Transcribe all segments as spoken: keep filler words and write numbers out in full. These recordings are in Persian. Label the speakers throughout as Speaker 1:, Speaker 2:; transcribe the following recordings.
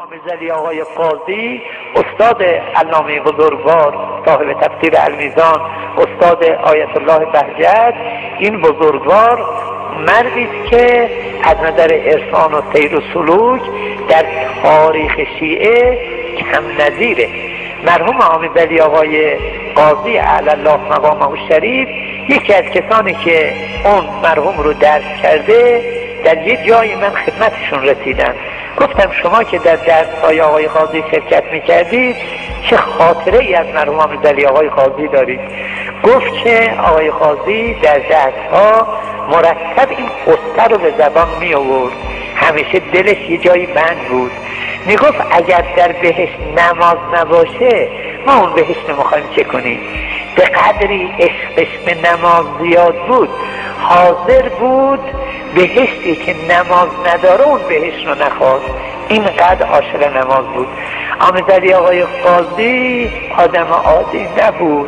Speaker 1: آموزلی آقای قاضی، استاد علامه بزرگوار صاحب تفسیر المیزان، استاد آیت الله بهجت، این بزرگوار مردی است که از نظر عرفان و سیر و سلوک در تاریخ شیعه کم نظیره. مرحوم آموزلی آقای قاضی اعلی الله مقامه الشریف یکی از کسانی که اون مرحوم رو درس کرده، در یه جایی من خدمتشون رسیدم، گفتم شما که در درس‌های آقای قاضی شرکت می‌کردید چه خاطره ای از مرحوم آموزلی آقای قاضی دارید؟ گفت که آقای قاضی در درس‌ها مرتب این قصه رو به زبان می آورد، همیشه دلش یه جایی بند بود. میگفت اگر در بهشت نماز نباشه ما اون بهشت نمیخوایم چه کنیم. به قدری عشقش به نماز زیاد بود حاضر بود بهشتی که نماز نداره اون بهشت رو نخواست، اینقدر عاشق نماز بود. آموزلی آقای قاضی آدم عادی نبود،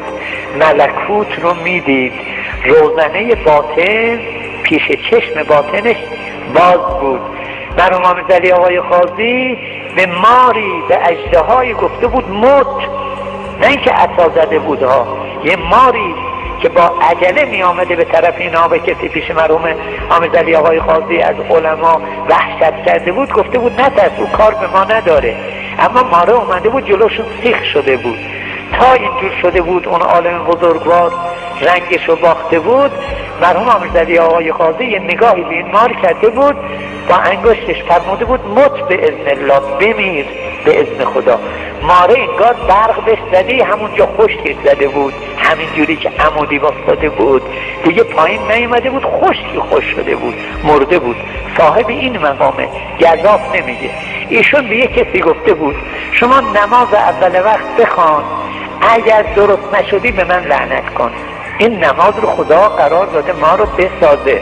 Speaker 1: ملکوت رو میدید، روزنه باطن پیش چشم باطنش باز بود. مرحوم آموزلی آقای قاضی به ماری به اژدهایی گفته بود مت، نه اینکه عصا زده بود ها، یه ماری که با عجله می آمده به طرف اینا، به کسی پیش مرحوم آموزلی آقای قاضی از علما وحشت کرده بود، گفته بود نترس او کار به ما نداره، اما ماره اومده بود جلوشون سیخ شده بود، تا اینجور شده بود اون عالم بزرگوار رنگش رو باخته بود. مرحوم آموزلی آقای قاضی یه نگاهی به این مار کرده بود، با انگشتش فرموده بود مت به اذن الله، بمیر به اذن خدا. ماره انگار برق بهش زدی همونجا خشکش زده بود، همین جوری که عمودی بافتاده بود دیگه پایین نیومده بود، خشکی خوش شده بود، مرده بود. صاحب این مقامه، گزاف نمیگه. ایشون به یه کسی گفته بود شما نماز اول وقت بخوان، اگر درست نشدی به من لعنت کن. این نماز رو خدا قرار داده ما رو بسازه،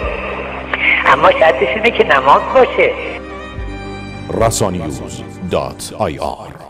Speaker 1: اما شرطش اینه که نماز باشه.
Speaker 2: رسانیوز دات آی آر